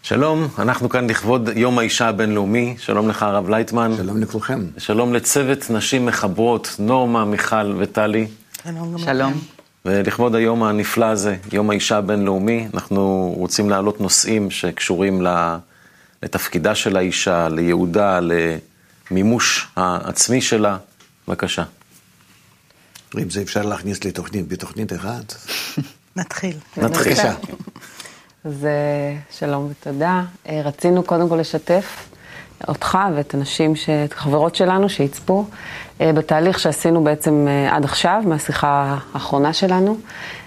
שלום, אנחנו כאן לכבוד יום האישה הבינלאומי. שלום לך הרב לייטמן. שלום לכולכם. שלום לצוות נשים מחברות, נורמה, מיכל וטלי. שלום. ולכבוד היום הנפלא הזה, יום האישה הבינלאומי, אנחנו רוצים להעלות נושאים שקשורים לתפקידה של האישה, ליהודה, למימוש העצמי שלה. בבקשה. אם זה אפשר להכניס לתוכנית, בתוכנית אחת. נתחיל. בבקשה. אז שלום ותודה. רצינו קודם כל לשתף אותך ואת הנשים, את החברות שלנו שיצפו בתהליך שעשינו בעצם עד עכשיו, מהשיחה האחרונה שלנו.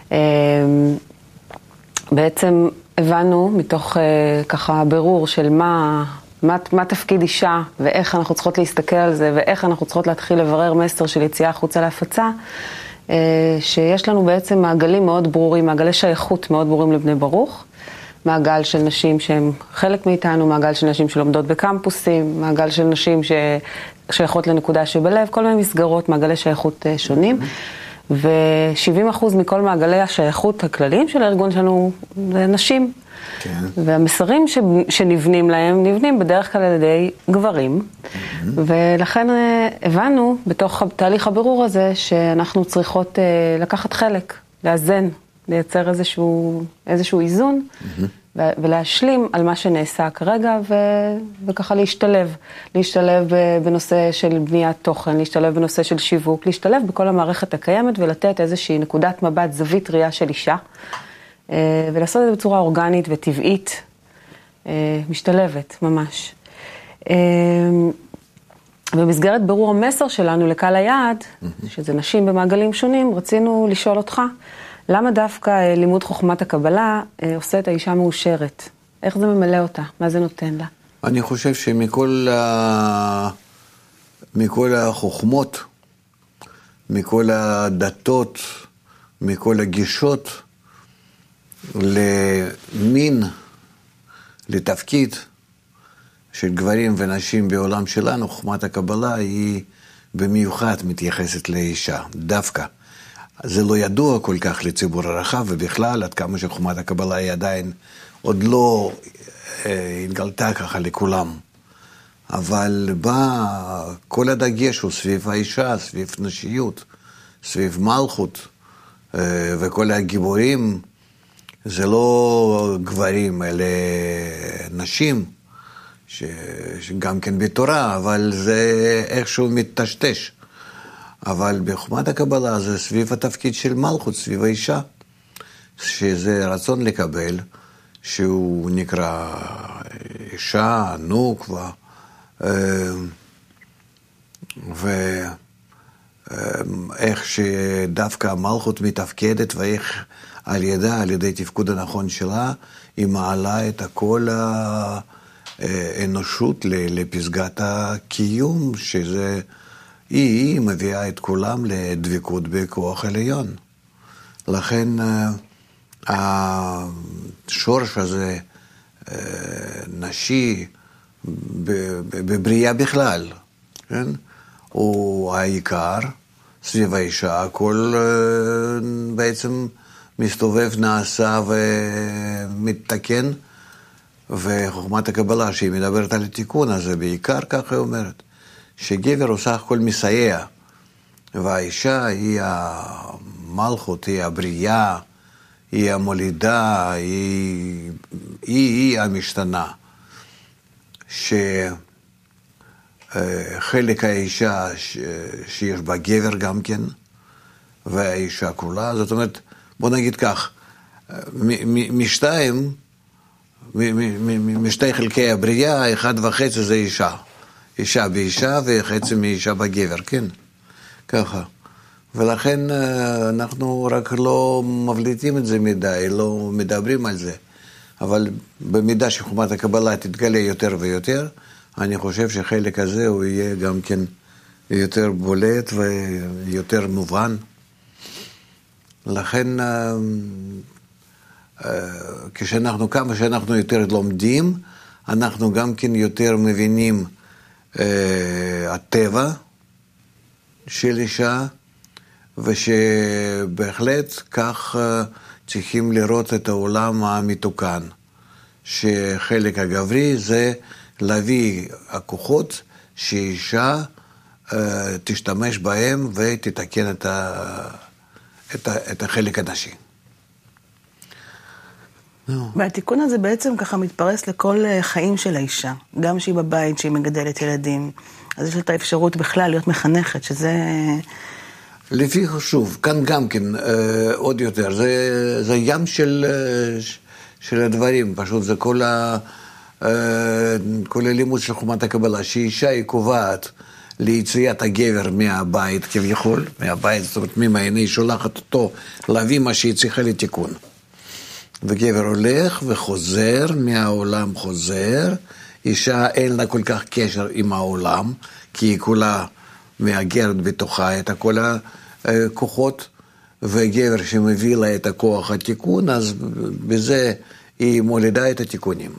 בעצם הבנו מתוך ככה בירור של מה תפקיד אישה ואיך אנחנו צריכות להסתכל על זה ואיך אנחנו צריכות להתחיל לברר מסר של יציאה החוצה להפצה, שיש לנו בעצם מעגלים מאוד ברורים, מעגלי שייכות מאוד ברורים לבני ברוך. מעגל של נשים שהן חלק מאיתנו, מעגל של נשים שלומדות בקמפוסים, מעגל של נשים ששייכות לנקודה שבלב, כל מיני מסגרות, מעגלי שייכות שונים. ו70% מכל מעגלי השייכות הכלליים של הארגון שלנו זה נשים. כן. והמסרים שנבנים להם, נבנים בדרך כלל על ידי גברים. ולכן הבנו בתוך תהליך הבירור הזה שאנחנו צריכות לקחת חלק, לאזן. לייצר איזשהו איזון, ולהשלים על מה שנעשה כרגע, וככה להשתלב בנושא של בניית תוכן, להשתלב בנושא של שיווק, להשתלב בכל המערכת הקיימת, ולתת איזושהי נקודת מבט, זווית ראייה של אישה, ולעשות את זה בצורה אורגנית וטבעית, משתלבת ממש. במסגרת ברור המסר שלנו לקהל היעד, שזה נשים במעגלים שונים, רצינו לשאול אותך, למה דווקא לימוד חוכמת הקבלה עושה את האישה מאושרת? איך זה ממלא אותה? מה זה נותן לה? אני חושב שמכל החוכמות, מכל הדתות, מכל הגישות, למין, לתפקיד של גברים ונשים בעולם שלנו, חוכמת הקבלה היא במיוחד מתייחסת לאישה, דווקא. זה לא ידוע כל כך לציבור הרחב, ובכלל, עד כמה שחוכמת הקבלה היא עדיין עוד לא התגלתה ככה לכולם. אבל כל הדגש הוא סביב האישה, סביב נשיות, סביב מלכות, וכל הגיבורים, זה לא גברים, אלה נשים, שגם כן בתורה, אבל זה איכשהו מתשתש. אבל בחוכמת הקבלה זה סביב התפקיד של מלכות, סביב האישה, שזה רצון לקבל, שהוא נקרא אישה, נוקבה, ואיך שדווקא המלכות מתפקדת, ואיך על ידי תפקוד הנכון שלה, היא מעלה את כל האנושות לפסגת הקיום, שזה היא מביאה את כולם לדבקות בכוח עליון. לכן השורש הזה, נשי, בבריאה בכלל, כן? הוא העיקר, סביב האישה, הכל בעצם מסתובב, נעשה ומתתקן, וחוכמת הקבלה שהיא מדברת על התיקון הזה, בעיקר ככה היא אומרת. שגבר הוא סך הכל מסייע, והאישה היא המלכות, היא הבריאה, היא המולידה, היא המשתנה. שחלק האישה שיש בה גבר גם כן, והאישה כולה, זאת אומרת, בוא נגיד כך, משתי חלקי הבריאה, 1.5 זה אישה. אישה באישה וחצי מאישה בגבר, כן? ככה. ולכן אנחנו רק לא מבליטים את זה מדי, לא מדברים על זה. אבל במידה שחוכמת הקבלה תתגלה יותר ויותר, אני חושב שחלק הזה הוא יהיה גם כן יותר בולט ויותר מובן. לכן, כמה שאנחנו יותר לומדים, אנחנו גם כן יותר מבינים הטבע של אישה, ושבהחלט כך צריכים לראות את העולם המתוקן, שחלק הגברי זה להביא הכוחות שאישה תשתמש בהם ותתקן את החלק הנשי. והתיקון הזה בעצם ככה מתפרס לכל חיים של האישה, גם שהיא בבית, שהיא מגדלת ילדים, אז יש לה את האפשרות בכלל להיות מחנכת, שזה... לפי חשוב, כאן גם כן עוד יותר, זה ים של הדברים, פשוט זה כל הלימוד של חומת הקבלה, שאישה היא קובעת ליציאת הגבר מהבית כביכול, מהבית, זאת אומרת ממעייני, היא שולחת אותו להביא מה שהיא צריכה לתיקון. וגבר הולך וחוזר, מהעולם חוזר, אישה אין לה כל כך קשר עם העולם, כי היא כולה מאגרת בתוכה את כל הכוחות, וגבר שמביא לה את הכוח התיקון, אז בזה היא מולידה את התיקונים.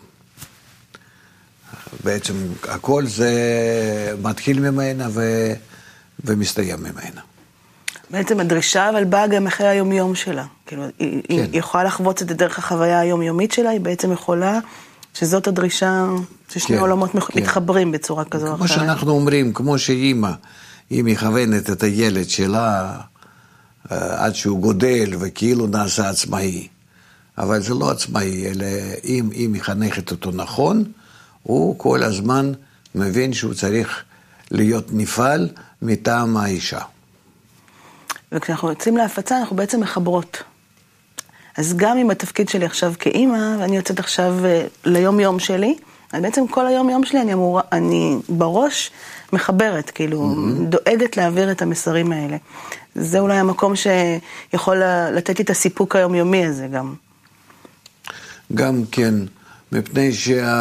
בעצם הכל זה מתחיל ממנה ומסתיים ממנה. בעצם הדרישה אבל באה גם אחרי היומיום שלה. כאילו, היא יכולה לחוות את זה דרך החוויה היומיומית שלה, היא בעצם יכולה שזאת הדרישה, ששני עולמות מתחברים בצורה כזו או אחרת. כמו שאנחנו אומרים, כמו שאימא, היא מכוונת את הילד שלה עד שהוא גודל וכאילו נעשה עצמאי. אבל זה לא עצמאי, אלא אם היא מחנכת אותו נכון, הוא כל הזמן מבין שהוא צריך להיות נפעל מטעם האישה. וכשאנחנו יוצאים להפצה, אנחנו בעצם מחברות. אז גם עם התפקיד שלי עכשיו כאימא, ואני יוצאת עכשיו ליום יום שלי, אז בעצם כל היום יום שלי אני בראש מחברת, כאילו דואגת להעביר את המסרים האלה. זה אולי המקום שיכול לתת לי את הסיפוק היומיומי הזה גם. גם כן, מפני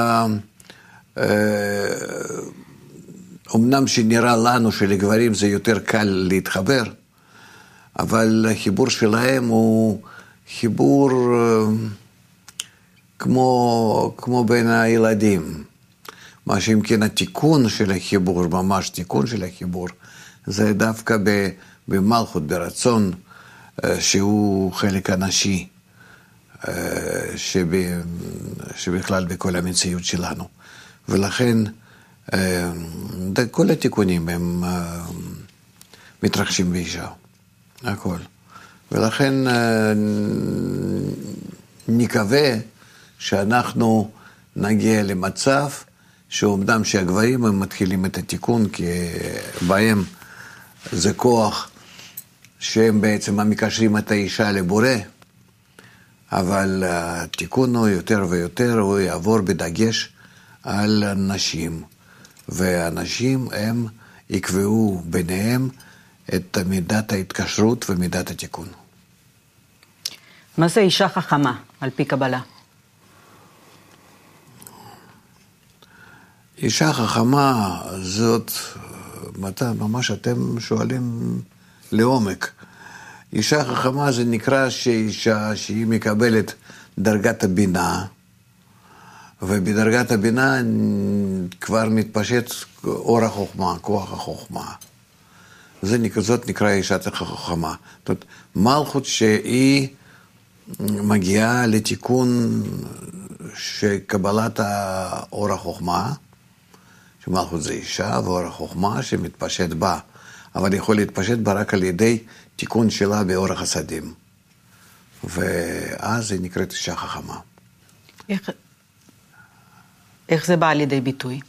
אמנם שנראה לנו שלגברים זה יותר קל להתחבר, אבל החיבור שלהם הוא חיבור כמו בין הילדים. מה שאם כן התיקון של החיבור, ממש תיקון של החיבור, זה דווקא במלכות, ברצון, שהוא חלק הנשי, שבכלל בכל המציאות שלנו. ולכן כל התיקונים הם מתרחשים באישה, הכל. ולכן נקווה שאנחנו נגיע למצב שאומנם שהגברים הם מתחילים את התיקון, כי בהם זה כוח שהם בעצם המקשרים את האישה לבורא, אבל התיקון הוא יותר ויותר, הוא יעבור בדגש על נשים, והנשים הם יקבעו ביניהם את מידת ההתקשרות ומידת התיקון. מה זה אישה חכמה על פי קבלה? אישה חכמה זאת, ממש אתם שואלים לעומק. אישה חכמה זה נקרא שאישה שהיא מקבלת דרגת הבינה, ובדרגת הבינה כבר מתפשט אור החוכמה, כוח החוכמה. זאת נקרא אישה חכמה. זאת אומרת, מלכות שהיא מגיעה לתיקון שקבלת האור החוכמה, שמלכות זה אישה ואור החוכמה שמתפשט בה, אבל יכול להתפשט בה רק על ידי תיקון שלה באור החסדים. ואז היא נקראת אישה חכמה. איך זה בא לידי ביטוי?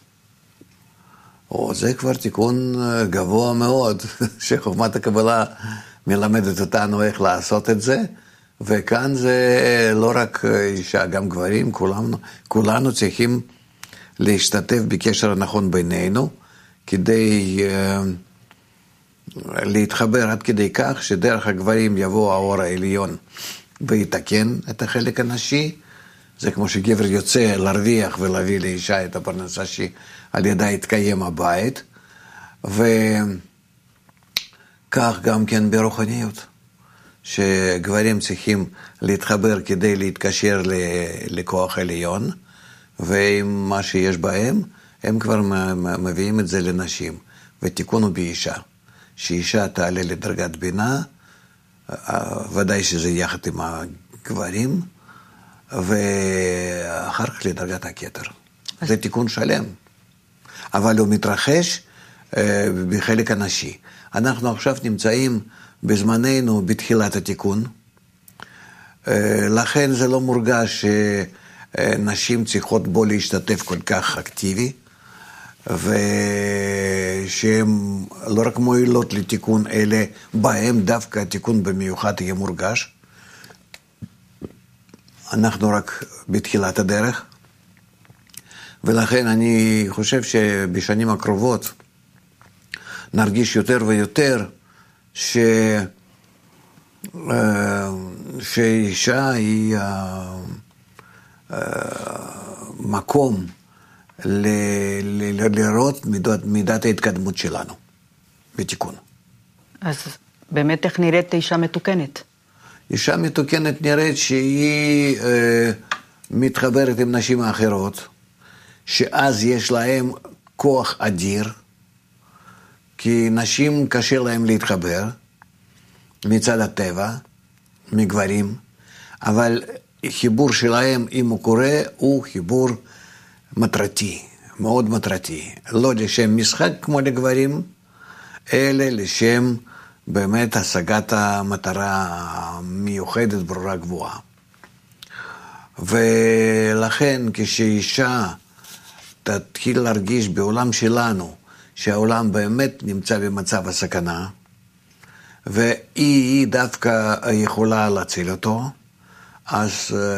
זה כבר תיקון גבוה מאוד, שחוכמת הקבלה מלמדת אותנו איך לעשות את זה, וכאן זה לא רק אישה, גם גברים, כולנו צריכים להשתתף בקשר הנכון בינינו, כדי להתחבר עד כדי כך שדרך הגברים יבוא האור העליון ויתקן את החלק הנשי. זה כמו שגבר יוצא להרוויח ולהביא לאישה את הפרנסה שעל ידה יתקיים הבית, וכך גם כן ברוחניות, שגברים צריכים להתחבר כדי להתקשר לכוח עליון, ועם מה שיש בהם, הם כבר מביאים את זה לנשים, ותיקון הוא באישה. שאישה תעלה לדרגת בינה, ודאי שזה יחד עם הגברים, ואחר כך לדרגת הכתר. זה תיקון שלם, אבל הוא מתרחש בחלק הנשי. אנחנו עכשיו נמצאים בזמננו בתחילת התיקון, לכן זה לא מורגש שנשים צריכות בו להשתתף כל כך אקטיבי, ושהן לא רק מועילות לתיקון, אלא בהם דווקא התיקון במיוחד יהיה מורגש. אנחנו רק בתחילת הדרך, ולכן אני חושב שבשנים הקרובות נרגיש יותר ויותר שאישה היא מקום לראות מידת ההתקדמות שלנו בתיקון. אז באמת איך נראית אישה מתוקנת? אישה מתוקנת נראית שהיא מתחברת עם נשים האחרות, שאז יש להם כוח אדיר, כי נשים קשה להם להתחבר מצד הטבע, מגברים, אבל חיבור שלהם, אם הוא קורה, הוא חיבור מטרתי, מאוד מטרתי. לא לשם משחק כמו לגברים, אלא לשם באמת השגת המטרה המיוחדת, ברורה, גבוהה. ולכן כשאישה תתחיל להרגיש בעולם שלנו, שהעולם באמת נמצא במצב הסכנה, והיא דווקא יכולה להציל אותו, אז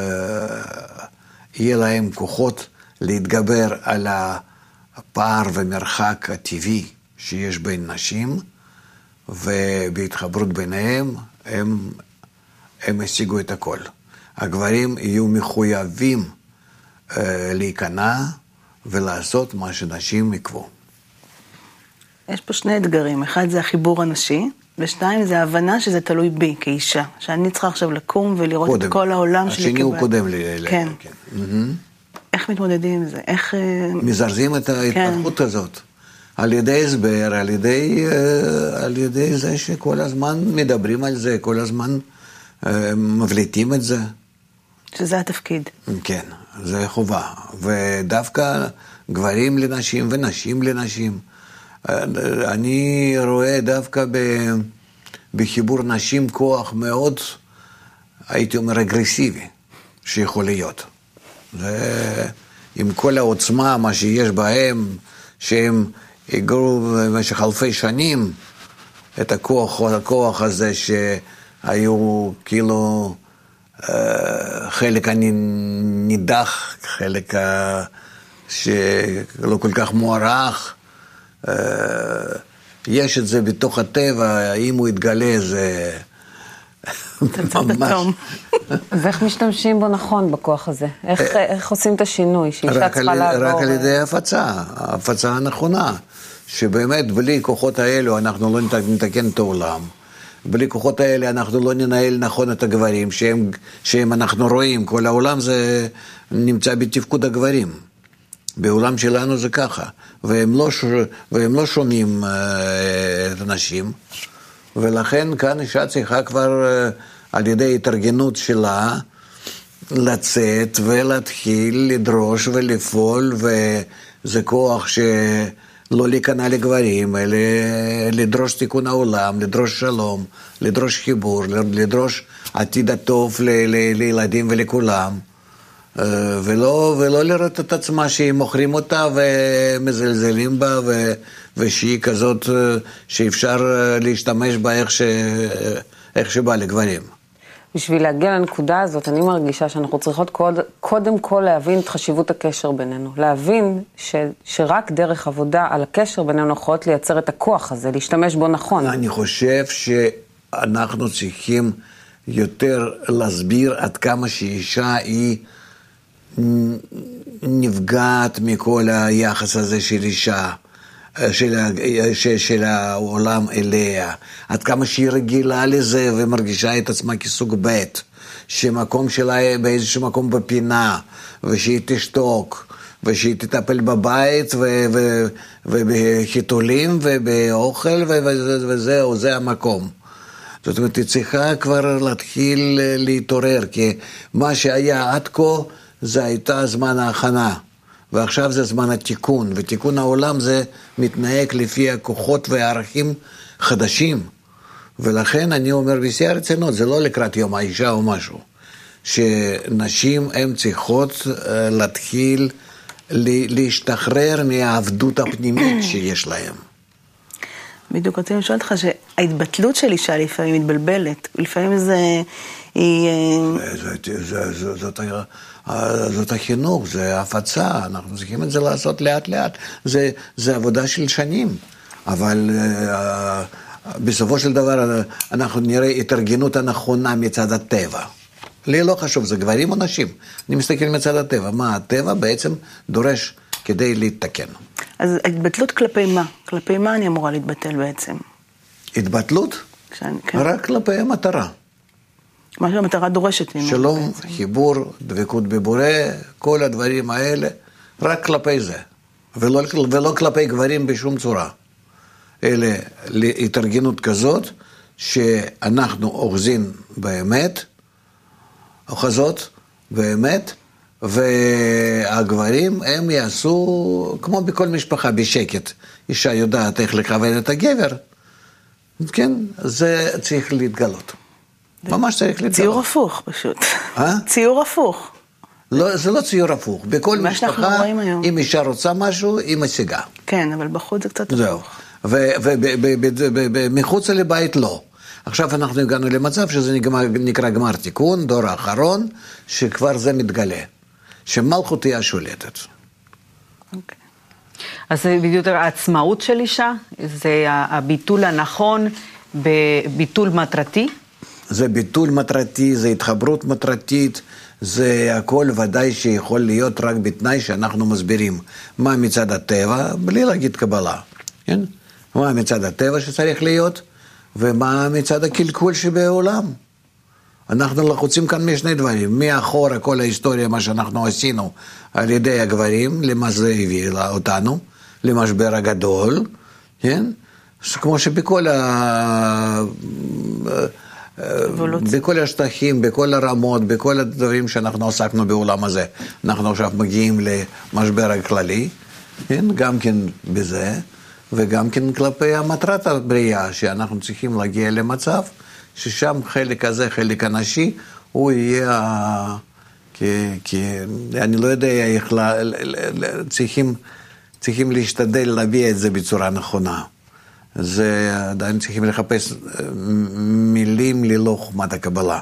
יהיה להם כוחות להתגבר על הפער ומרחק הטבעי שיש בין נשים, ובהתחברות ביניהם הם השיגו את הכל. הגברים יהיו מחויבים להיכנע ולעשות מה שנשים יקבו. יש פה שני אתגרים, אחד זה החיבור הנשי, ושתיים זה ההבנה שזה תלוי בי כאישה, שאני צריכה עכשיו לקום ולראות קודם. את כל העולם שלי. השני הוא קודם כן. איך מתמודדים עם זה? איך... מזרזים את ההתפתחות הזאת. על ידי הסבר, על ידי זה שכל הזמן מדברים על זה, כל הזמן מבליטים את זה. שזה התפקיד. כן, זה חובה. ודווקא גברים לנשים ונשים לנשים. אני רואה דווקא בחיבור נשים כוח מאוד, הייתי אומר, אגרסיבי, שיכול להיות. עם כל העוצמה, מה שיש בהם, שהם הגרו במשך אלפי שנים, את הכוח הזה שהיו כאילו חלק הנידח, חלק שלא כל כך מוערך, יש את זה בתוך הטבע, אם הוא יתגלה זה ממש. אז איך משתמשים בו נכון בכוח הזה? איך עושים את השינוי? שאישה צריכה לעבור... רק על ידי ההפצה הנכונה, שבאמת בלי כוחות האלו אנחנו לא נתקן את העולם, בלי כוחות האלה אנחנו לא ננהל נכון את הגברים, שהם אנחנו רואים, כל העולם זה נמצא בתפקוד הגברים. בעולם שלנו זה ככה, והם לא שומעים את הנשים, ולכן כאן אישה צריכה כבר על ידי התארגנות שלה לצאת ולהתחיל לדרוש ולפעול, וזה כוח שלא להיכנע לגברים, אלא לדרוש תיקון העולם, לדרוש שלום, לדרוש חיבור, לדרוש עתיד הטוב לילדים ולכולם. ולא לראות את עצמה שהיא מוכרים אותה ומזלזלים בה, ושהיא כזאת שאפשר להשתמש בה איך שבא לגברים. בשביל להגיע לנקודה הזאת, אני מרגישה שאנחנו צריכות קודם כל להבין את חשיבות הקשר בינינו. להבין שרק דרך עבודה על הקשר בינינו יכולות לייצר את הכוח הזה, להשתמש בו נכון. אני חושב שאנחנו צריכים יותר להסביר עד כמה שאישה היא נפגעת מכל היחס הזה של אישה, של העולם אליה, עד כמה שהיא רגילה לזה ומרגישה את עצמה כסוג ב', שמקום שלה באיזשהו מקום בפינה, ושהיא תשתוק, ושהיא תטפל בבית ובחיתולים ובאוכל וזהו, זה המקום. זאת אומרת, היא צריכה כבר להתחיל להתעורר, כי מה שהיה עד כה זה הייתה זמן ההכנה, ועכשיו זה זמן התיקון, ותיקון העולם זה מתנהג לפי הכוחות והערכים חדשים, ולכן אני אומר בשיא הרצינות, זה לא לקראת יום האישה או משהו, שנשים הן צריכות להתחיל להשתחרר מהעבדות הפנימית שיש להם. בדיוק רוצים לשאול אותך שההתבטלות של אישה לפעמים מתבלבלת, לפעמים זאת החינוך, זה הפצה, אנחנו צריכים את זה לעשות לאט לאט, זה עבודה של שנים, אבל בסופו של דבר אנחנו נראה התארגנות הנכונה מצד הטבע. לי לא חשוב, זה גברים או נשים, אני מסתכל מצד הטבע, מה הטבע בעצם דורש כדי להתתקן. אז התבטלות כלפי מה? כלפי מה אני אמורה להתבטל בעצם? התבטלות? כן. רק כלפי המטרה. מה שהמטרה דורשת ממנו. שלום, חיבור, דבקות בבורא, כל הדברים האלה, רק כלפי זה. ולא כלפי גברים בשום צורה. אלה להתארגנות כזאת, שאנחנו אוחזים באמת, אוחזות באמת, והגברים הם יעשו, כמו בכל משפחה, בשקט. אישה יודעת איך לכוון את הגבר, כן, זה צריך להתגלות. ממש צריך להתגלות. ציור הפוך פשוט. ציור הפוך. לא, זה לא ציור הפוך. בכל משפחה, אם אישה רוצה משהו, היא משיגה. כן, אבל בחוץ זה קצת הפוך. ומחוץ לבית לא. עכשיו אנחנו הגענו למצב שזה נקרא גמר תיקון, דור האחרון, שכבר זה מתגלה. שמלכות היא השולטת. אוקיי. אז זה בדיוק העצמאות של אישה, זה הביטול הנכון בביטול מטרתי? זה ביטול מטרתי, זה התחברות מטרתית, זה הכל ודאי שיכול להיות רק בתנאי שאנחנו מסבירים מה מצד הטבע, בלי להגיד קבלה, כן? מה מצד הטבע שצריך להיות, ומה מצד הקלקול שבעולם. אנחנו לחוצים כאן משני דברים, מאחורה כל ההיסטוריה, מה שאנחנו עשינו על ידי הגברים, למה זה הביא אותנו, למשבר הגדול, כן? כמו שבכל בכל השטחים, בכל הרמות, בכל הדברים שאנחנו עסקנו בעולם הזה, אנחנו עכשיו מגיעים למשבר הכללי, כן? גם כן בזה, וגם כן כלפי המטרת הבריאה, שאנחנו צריכים להגיע למצב, ששם חלק הזה, חלק הנשי, הוא יהיה, כי אני לא יודע איך, צריכים להשתדל להביע את זה בצורה נכונה. זה עדיין צריכים לחפש מילים ללא חוכמת הקבלה,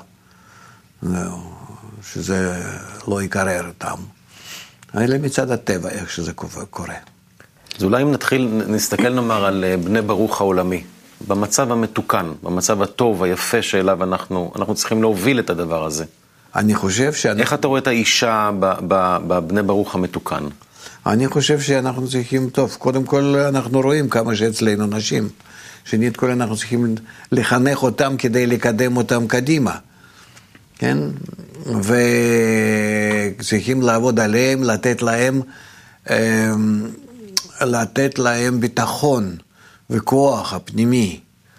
שזה לא יקרר אותם. אלא מצד הטבע, איך שזה קורה. אז אולי אם נסתכל נאמר על בני ברוך העולמי, במצב המתוקן, במצב הטוב, היפה שאליו אנחנו צריכים להוביל את הדבר הזה. אני חושב איך אתה רואה את האישה בבני ברוך המתוקן? אני חושב שאנחנו צריכים, טוב, קודם כל אנחנו רואים כמה שאצלנו נשים, שנית כל אנחנו צריכים לחנך אותם כדי לקדם אותם קדימה, כן? וצריכים לעבוד עליהם, לתת להם ביטחון וכוח הפנימי,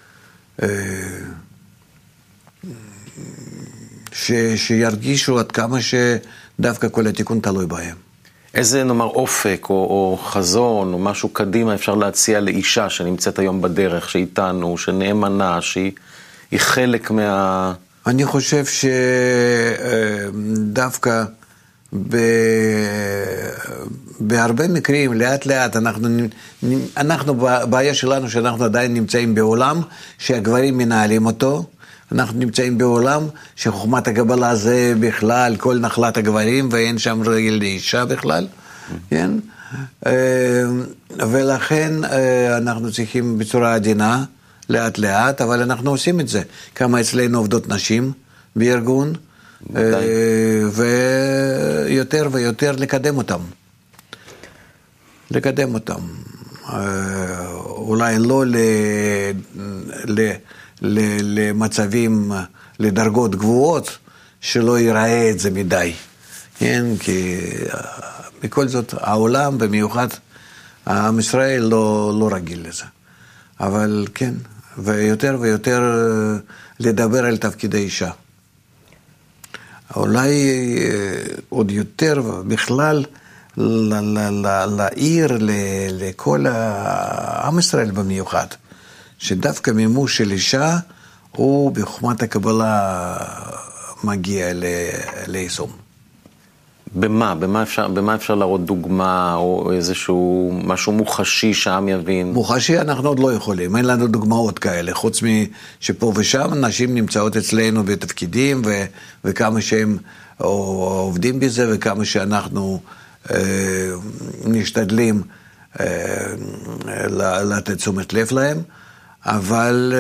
שירגישו עד כמה שדווקא כל התיקון תלוי בהם. איזה נאמר אופק או חזון או משהו קדימה אפשר להציע לאישה שנמצאת היום בדרך, שאיתנו, שנאמנה, שהיא חלק מה... אני חושב שדווקא בהרבה מקרים, לאט לאט, אנחנו בעיה שלנו שאנחנו עדיין נמצאים בעולם שהגברים מנהלים אותו, אנחנו נמצאים בעולם שחוכמת הקבלה זה בכלל כל נחלת הגברים ואין שם רגל לאישה בכלל, כן? ולכן אנחנו צריכים בצורה עדינה, לאט לאט, אבל אנחנו עושים את זה. כמה אצלנו עובדות נשים בארגון, ויותר ויותר לקדם אותם. לקדם אותם. אולי לא למצבים, לדרגות גבוהות, שלא ייראה את זה מדי. כן, כי בכל זאת העולם, במיוחד עם ישראל, לא רגיל לזה. אבל כן, ויותר ויותר לדבר על תפקיד האישה. אולי עוד יותר בכלל להעיר לכל עם ישראל במיוחד, שדווקא מימוש של אישה הוא בחוכמת הקבלה מגיע ליישום. במה אפשר להראות דוגמה או איזשהו משהו מוחשי שהעם יבין? מוחשי אנחנו עוד לא יכולים, אין לנו דוגמאות כאלה, חוץ שפה ושם נשים נמצאות אצלנו בתפקידים וכמה שהם עובדים בזה וכמה שאנחנו משתדלים לתת תשומת לב להם, אבל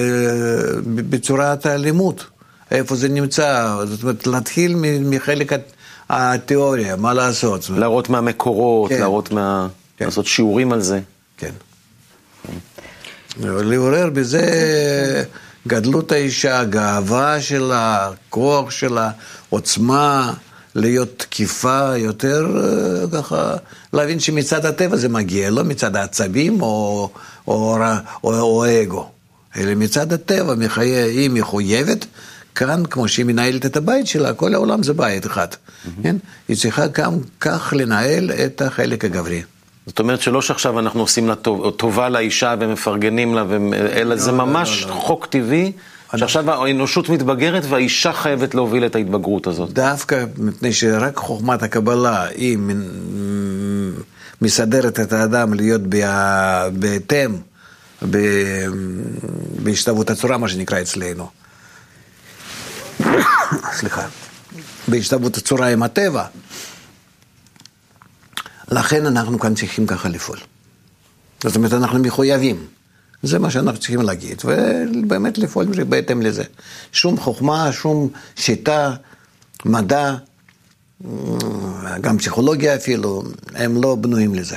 בצורת הלימוד, איפה זה נמצא, זאת אומרת להתחיל מחלק התיאוריה, מה לעשות? להראות מהמקורות, כן. להראות כן. לעשות שיעורים על זה. כן. לעורר בזה גדלות האישה, גאווה שלה, כוח שלה, עוצמה, להיות תקיפה יותר, ככה, להבין שמצד הטבע זה מגיע, לא מצד העצבים או אגו, אלא מצד הטבע, היא מחויבת, כאן, כמו שהיא מנהלת את הבית שלה, כל העולם זה בית אחד. כן? היא צריכה גם כך לנהל את החלק הגברי. זאת אומרת שלא שעכשיו אנחנו עושים לה טובה לאישה ומפרגנים לה, אלא זה ממש חוק טבעי, שעכשיו האנושות מתבגרת והאישה חייבת להוביל את ההתבגרות הזאת. דווקא מפני שרק חוכמת הקבלה היא מסדרת את האדם להיות בהתאם, בהשתוות הצורה, מה שנקרא אצלנו. סליחה, בהשתוות הצורה עם הטבע. לכן אנחנו כאן צריכים ככה לפעול. זאת אומרת, אנחנו מחויבים. זה מה שאנחנו צריכים להגיד, ובאמת לפעול בהתאם לזה. שום חוכמה, שום שיטה, מדע, גם פסיכולוגיה אפילו, הם לא בנויים לזה.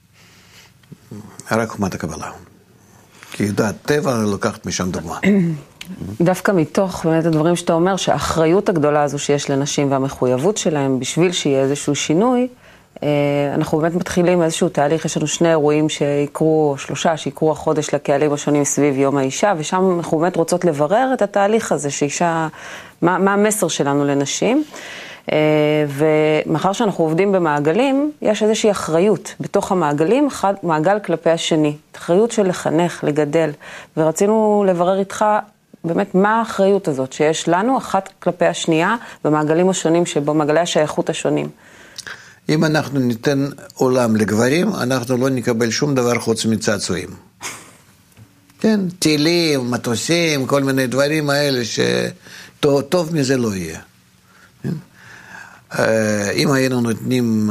רק חוכמת הקבלה. כי יודעת, טבע לוקחת משם דוגמה. דווקא מתוך באמת הדברים שאתה אומר, שהאחריות הגדולה הזו שיש לנשים והמחויבות שלהם בשביל שיהיה איזשהו שינוי, אנחנו באמת מתחילים איזשהו תהליך, יש לנו 2 אירועים שיקרו, 3 שיקרו החודש לקהלים השונים סביב יום האישה, ושם אנחנו באמת רוצות לברר את התהליך הזה, שאישה, מה המסר שלנו לנשים, ומאחר שאנחנו עובדים במעגלים, יש איזושהי אחריות בתוך המעגלים, מעגל כלפי השני, אחריות של לחנך, לגדל, ורצינו לברר איתך באמת מה האחריות הזאת שיש לנו אחת כלפי השנייה במעגלים השונים שבו, מעגלי השייכות השונים. אם אנחנו ניתן עולם לגברים, אנחנו לא נקבל שום דבר חוץ מצעצועים. כן, טילים, מטוסים, כל מיני דברים האלה שטוב מזה לא יהיה. כן? אם היינו נותנים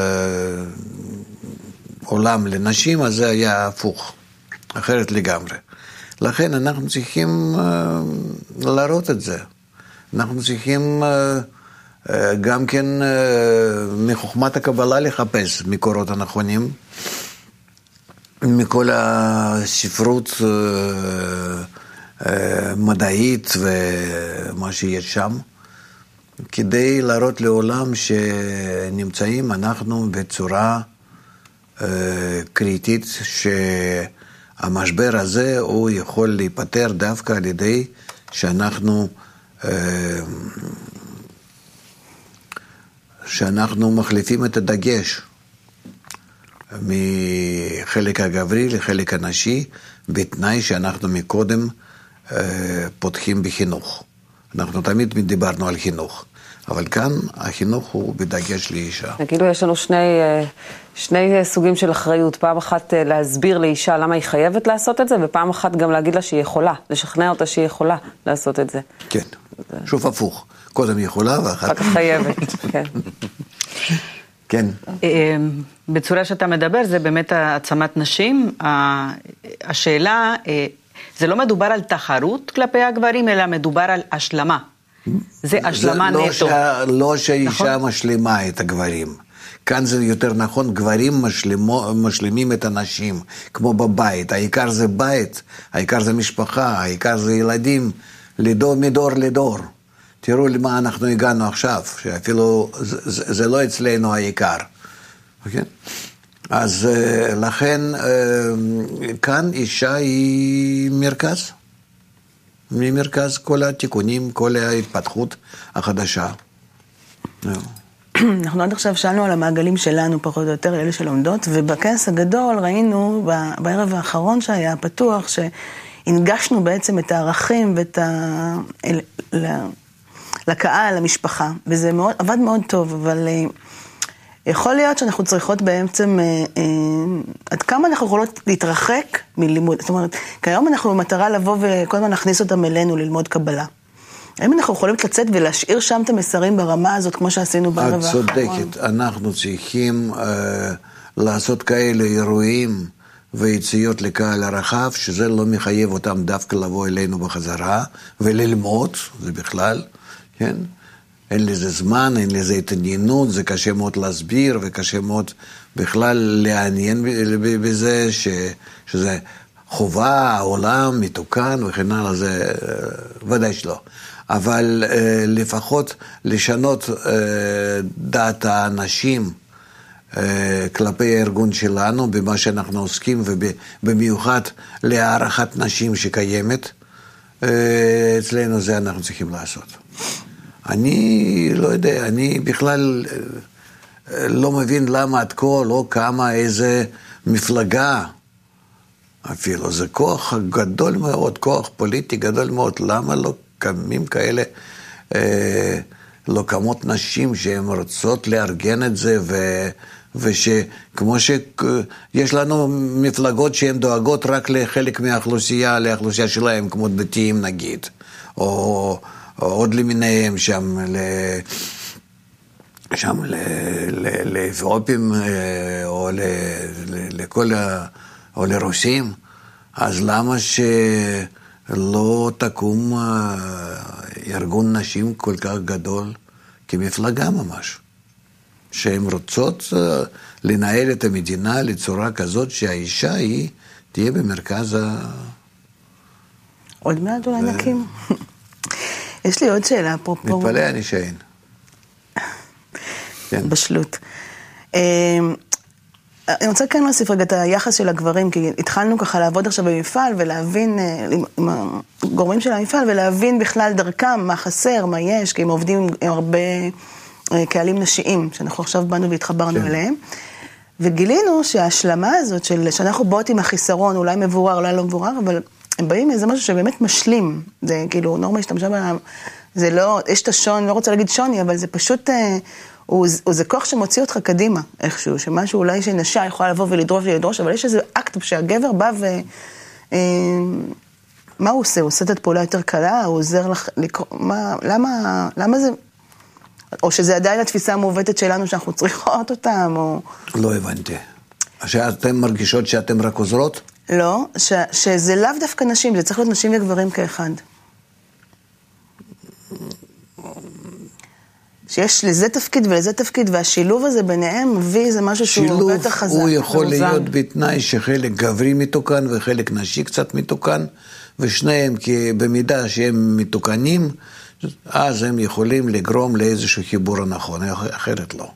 עולם לנשים, אז זה היה הפוך, אחרת לגמרי. לכן אנחנו צריכים להראות את זה. אנחנו צריכים גם כן מחוכמת הקבלה לחפש מקורות הנכונים, מכל הספרות מדעית ומה שיש שם, כדי להראות לעולם שנמצאים אנחנו בצורה קריטית, שהמשבר הזה הוא יכול להיפטר דווקא על ידי שאנחנו מחליפים את הדגש מחלק הגברי לחלק הנשי, בתנאי שאנחנו מקודם פותחים בחינוך. אנחנו תמיד דיברנו על חינוך, אבל כאן החינוך הוא בדגש לאישה. כאילו יש לנו שני סוגים של אחריות, פעם אחת להסביר לאישה למה היא חייבת לעשות את זה, ופעם אחת גם להגיד לה שהיא יכולה, לשכנע אותה שהיא יכולה לעשות את זה. כן, שוב הפוך. קודם יכולה ואחר כך חייבת, כן. כן. בצורה שאתה מדבר, זה באמת העצמת נשים. השאלה, זה לא מדובר על תחרות כלפי הגברים, אלא מדובר על השלמה. זה השלמה נטו. לא שהאישה משלימה את הגברים. כאן זה יותר נכון, גברים משלימים את הנשים, כמו בבית. העיקר זה בית, העיקר זה משפחה, העיקר זה ילדים, מדור לדור. תראו למה אנחנו הגענו עכשיו, שאפילו זה לא אצלנו העיקר. אוקיי? אז לכן כאן אישה היא מרכז. ממרכז כל התיקונים, כל ההתפתחות החדשה. אנחנו עד עכשיו שאלנו על המעגלים שלנו, פחות או יותר, אלה שלומדות, ובכנס הגדול ראינו, בערב האחרון שהיה פתוח, שהנגשנו בעצם את הערכים לקהל, למשפחה, וזה מאוד, עבד מאוד טוב, אבל יכול להיות שאנחנו צריכות בעצם, עד כמה אנחנו יכולות להתרחק מלימוד, זאת אומרת, כיום אנחנו במטרה לבוא וכל הזמן נכניס אותם אלינו ללמוד קבלה. האם אנחנו יכולים לצאת ולהשאיר שם את המסרים ברמה הזאת, כמו שעשינו בערב האחרון? את צודקת, אנחנו צריכים לעשות כאלה אירועים ויציאות לקהל הרחב, שזה לא מחייב אותם דווקא לבוא אלינו בחזרה וללמוד, זה בכלל, כן? אין לזה זמן, אין לזה התעניינות, זה קשה מאוד להסביר וקשה מאוד בכלל לעניין בזה שזה חובה, העולם, מתוקן וכן הלאה, זה ודאי שלא. אבל לפחות לשנות דעת האנשים כלפי הארגון שלנו, במה שאנחנו עוסקים, ובמיוחד להערכת נשים שקיימת, אצלנו זה אנחנו צריכים לעשות. אני לא יודע, אני בכלל לא מבין למה עד כה לא קמה איזה מפלגה, אפילו זה כוח גדול מאוד, כוח פוליטי גדול מאוד, למה לא קמים כאלה, לא קמות נשים שהן רוצות לארגן את זה, ושכמו שיש לנו מפלגות שהן דואגות רק לחלק מהאוכלוסייה, לאוכלוסייה שלהם, כמו דתיים נגיד, או עוד למיניהם שם לאתיופים או לרוסים, אז למה שלא תקום ארגון נשים כל כך גדול כמפלגה ממש, שהן רוצות לנהל את המדינה לצורה כזאת שהאישה היא תהיה במרכז עוד מעט אולי נקים. יש לי עוד שאלה, אפרופו. מתפלא אני שאין. בשלות. אני רוצה כן להוסיף רגע את היחס של הגברים, כי התחלנו ככה לעבוד עכשיו במפעל, ולהבין עם הגורמים של המפעל, ולהבין בכלל דרכם מה חסר, מה יש, כי הם עובדים עם הרבה קהלים נשיים, שאנחנו עכשיו באנו והתחברנו אליהם, וגילינו שההשלמה הזאת שאנחנו באות עם החיסרון, אולי מבורר, אולי לא מבורר, אבל הם באים מאיזה משהו שבאמת משלים, זה כאילו נורמה השתמשה בה, זה לא, יש את השון, לא רוצה להגיד שוני, אבל זה פשוט, זה כוח שמוציא אותך קדימה, איכשהו, שמשהו אולי שנשה יכולה לבוא ולדרוש, אבל יש איזה אקט שהגבר בא מה הוא עושה? הוא עושה את הפעולה יותר קלה, הוא עוזר לך לקרוא, למה זה, או שזה עדיין התפיסה המעוותת שלנו שאנחנו צריכות אותם, או... לא הבנתי. שאתם מרגישות שאתם רק עוזרות? לא, שזה לאו דווקא נשים, זה צריך להיות נשים וגברים כאחד. שיש לזה תפקיד ולזה תפקיד, והשילוב הזה ביניהם מביא איזה משהו שהוא הרבה יותר חזק. שילוב הוא יכול להיות בתנאי שחלק גברי מתוקן וחלק נשי קצת מתוקן, ושניהם במידה שהם מתוקנים, אז הם יכולים לגרום לאיזשהו חיבור הנכון, אחרת לא.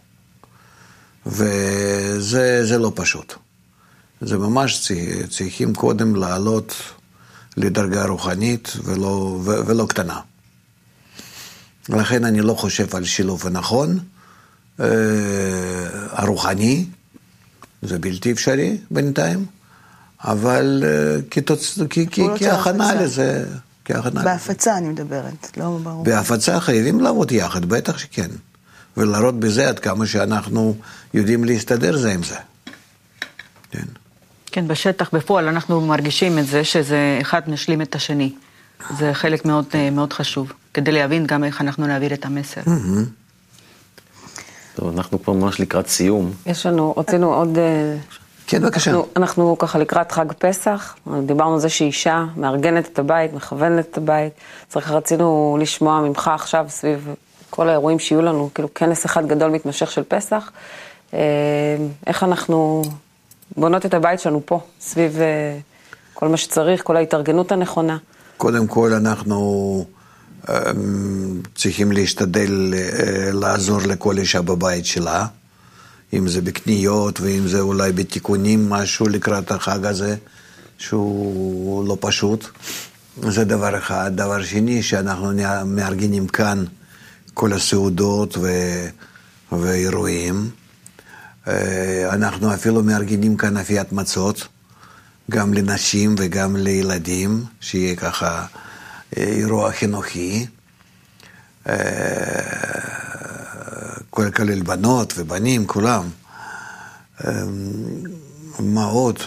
וזה לא פשוט. זה ממש צריכים קודם לעלות לדרגה רוחנית ולא קטנה. לכן אני לא חושב על שילוב הנכון, הרוחני, זה בלתי אפשרי בינתיים, אבל כהכנה לזה, בהפצה אני מדברת, לא ברור. בהפצה חייבים לעבוד יחד, בטח שכן, ולהראות בזה עד כמה שאנחנו יודעים להסתדר זה עם זה. כן. כן, בשטח, בפועל, אנחנו מרגישים את זה שזה אחד משלים את השני. זה חלק מאוד, מאוד חשוב, כדי להבין גם איך אנחנו נעביר את המסר. טוב, אנחנו פה ממש לקראת סיום. יש לנו, רצינו עוד... כן, בבקשה. אנחנו ככה לקראת חג פסח, דיברנו על זה שאישה מארגנת את הבית, מכוונת את הבית, רצינו לשמוע ממך עכשיו סביב כל האירועים שיהיו לנו, כאילו כנס אחד גדול מתמשך של פסח, איך אנחנו בונות את הבית שלנו פה, סביב כל מה שצריך, כל ההתארגנות הנכונה. קודם כל אנחנו צריכים להשתדל לעזור לכל אישה בבית שלה, אם זה בקניות, ואם זה אולי בתיקונים, משהו לקראת החג הזה, שהוא לא פשוט. זה דבר אחד. דבר שני, שאנחנו מארגנים כאן כל הסעודות ואירועים. אנחנו אפילו מארגנים כאן אפיית מצות, גם לנשים וגם לילדים, שיהיה ככה אירוע חינוכי. כולל בנות ובנים, כולם. מה עוד?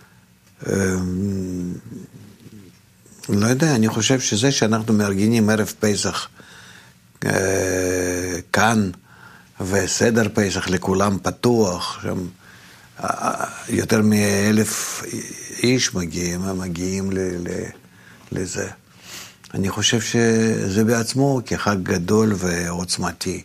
לא יודע, אני חושב שזה שאנחנו מארגנים ערב פסח כאן, וסדר פסח לכולם פתוח, שם יותר מ1,000 איש מגיעים לזה. אני חושב שזה בעצמו כחג גדול ועוצמתי.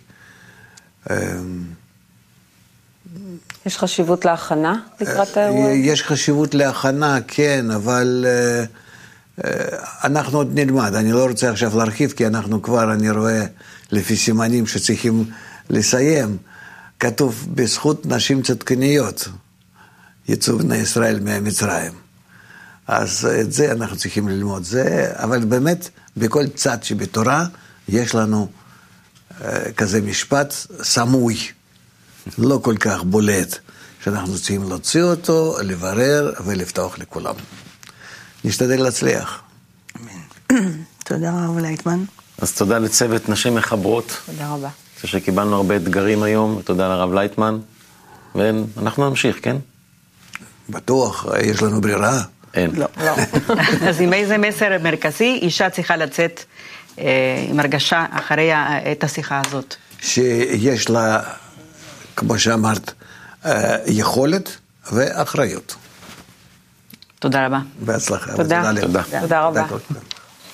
יש חשיבות להכנה לקראת האירוע? יש חשיבות להכנה, כן, אבל אנחנו עוד נלמד. אני לא רוצה עכשיו להרחיב, כי אנחנו כבר, אני רואה לפי סימנים שצריכים לסיים, כתוב בזכות נשים צדקניות, יצאו בני ישראל מהמצרים. אז את זה אנחנו צריכים ללמוד. אבל באמת, בכל צד שבתורה, יש לנו כזה משפט סמוי, לא כל כך בולט, שאנחנו צריכים להוציא אותו, לברר ולפתוח לכולם. נשתדל להצליח. תודה רב לייטמן. אז תודה לצוות נשים מחברות. תודה רבה. אני חושב שקיבלנו הרבה אתגרים היום, ותודה לרב לייטמן. ואנחנו נמשיך, כן? בטוח, יש לנו ברירה. אין. לא. אז עם איזה מסר מרכזי אישה צריכה לצאת עם הרגשה אחרי את השיחה הזאת? שיש לה, כמו שאמרת, יכולת ואחריות. תודה רבה. בהצלחה. תודה. ותודה. תודה רבה. תודה.